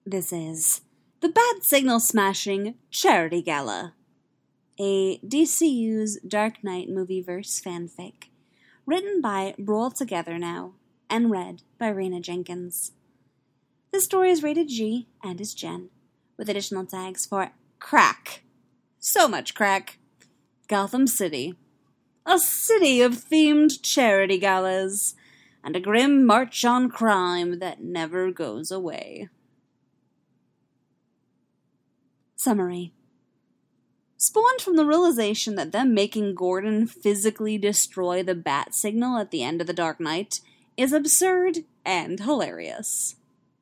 This is the Bat Signal Smashing Charity Gala, a DCU's Dark Knight movieverse fanfic, written by Roll Together Now, and read by Raina Jenkins. This story is rated G and is Gen, with additional tags for crack. So much crack. Gotham City. A city of themed charity galas, and a grim march on crime that never goes away. Summary. Spawned from the realization that them making Gordon physically destroy the bat signal at the end of The Dark Knight is absurd and hilarious.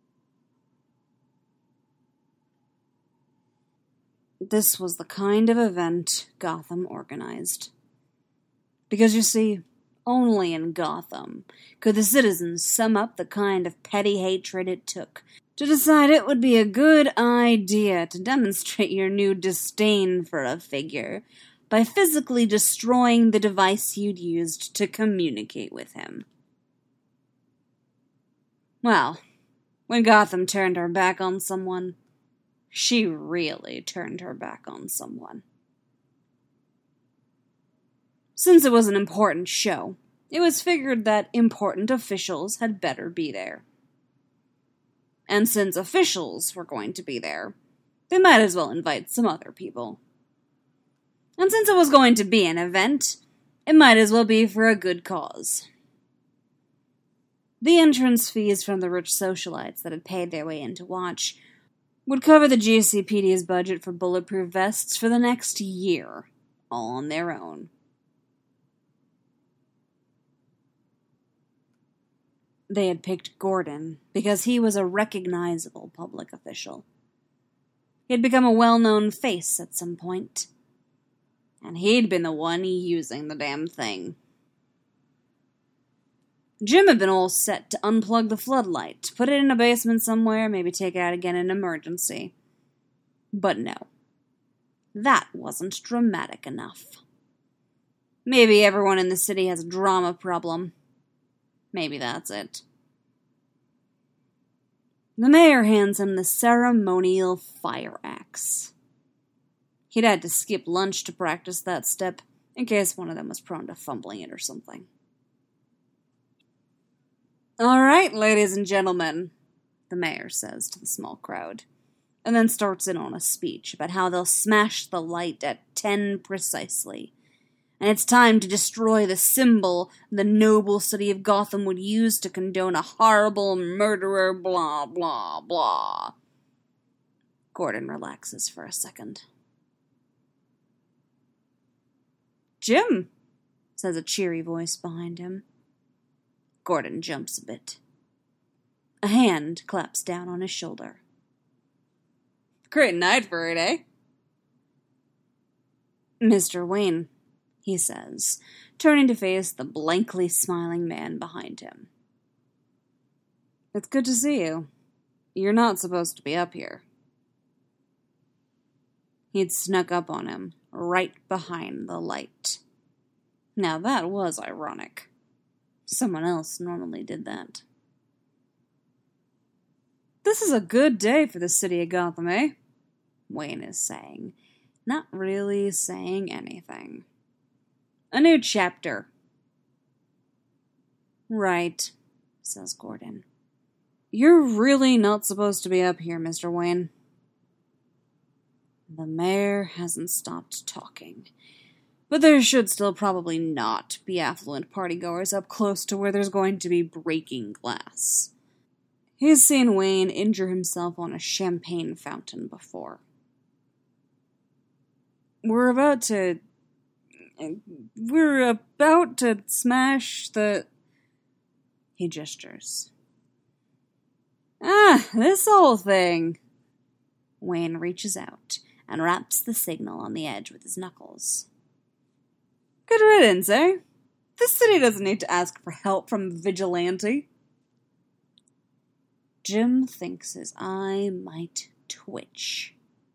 This was the kind of event Gotham organized. Because you see, only in Gotham could the citizens sum up the kind of petty hatred it took to decide it would be a good idea to demonstrate your new disdain for a figure by physically destroying the device you'd used to communicate with him. Well, when Gotham turned her back on someone, she really turned her back on someone. Since it was an important show, it was figured that important officials had better be there. And since officials were going to be there, they might as well invite some other people. And since it was going to be an event, it might as well be for a good cause. The entrance fees from the rich socialites that had paid their way in to watch would cover the GCPD's budget for bulletproof vests for the next year, all on their own. They had picked Gordon because he was a recognizable public official. He had become a well-known face at some point, and he'd been the one using the damn thing. Jim had been all set to unplug the floodlight, put it in a basement somewhere, maybe take it out again in an emergency. But no. That wasn't dramatic enough. Maybe everyone in the city has a drama problem. Maybe that's it. The mayor hands him the ceremonial fire axe. He'd had to skip lunch to practice that step, in case one of them was prone to fumbling it or something. "All right, ladies and gentlemen," the mayor says to the small crowd, and then starts in on a speech about how they'll smash the light at 10 precisely. And it's time to destroy the symbol the noble city of Gotham would use to condone a horrible murderer, blah, blah, blah. Gordon relaxes for a second. "Jim," says a cheery voice behind him. Gordon jumps a bit. A hand claps down on his shoulder. "Great night for it, eh?" "Mr. Wayne," he says, turning to face the blankly smiling man behind him. "It's good to see you. You're not supposed to be up here." He'd snuck up on him, right behind the light. Now that was ironic. Someone else normally did that. "This is a good day for the city of Gotham, eh?" Wayne is saying, not really saying anything. "A new chapter." "Right," says Gordon. "You're really not supposed to be up here, Mr. Wayne." The mayor hasn't stopped talking, but there should still probably not be affluent partygoers up close to where there's going to be breaking glass. He's seen Wayne injure himself on a champagne fountain before. We're about to smash the..." He gestures. This whole thing." Wayne reaches out and raps the signal on the edge with his knuckles. "Good riddance, eh? This city doesn't need to ask for help from a vigilante." Jim thinks his eye might twitch.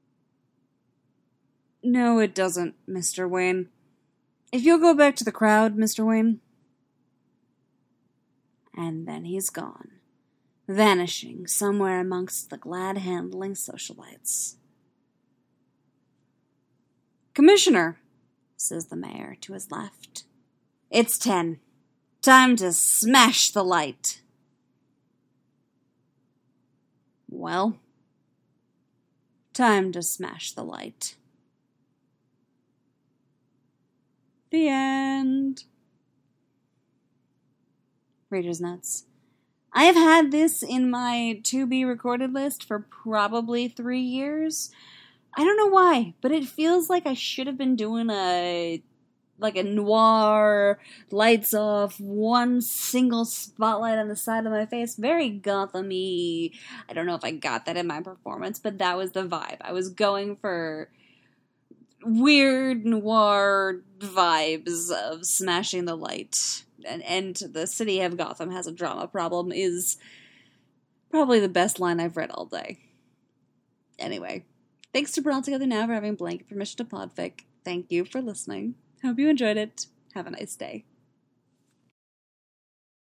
"No, it doesn't, Mr. Wayne. If you'll go back to the crowd, Mr. Wayne." And then he's gone, vanishing somewhere amongst the glad-handling socialites. "Commissioner," says the mayor to his left, "it's 10. Time to smash the light." Well, time to smash the light. The end. Reader's notes. I have had this in my to-be-recorded list for probably 3 years. I don't know why, but it feels like I should have been doing a noir, lights off, one single spotlight on the side of my face, very Gotham-y. I don't know if I got that in my performance, but that was the vibe. I was going for weird noir vibes of smashing the light. And the city of Gotham has a drama problem is probably the best line I've read all day. Anyway, thanks to Brought Together Now for having blanket permission to podfic. Thank you for listening. Hope you enjoyed it. Have a nice day.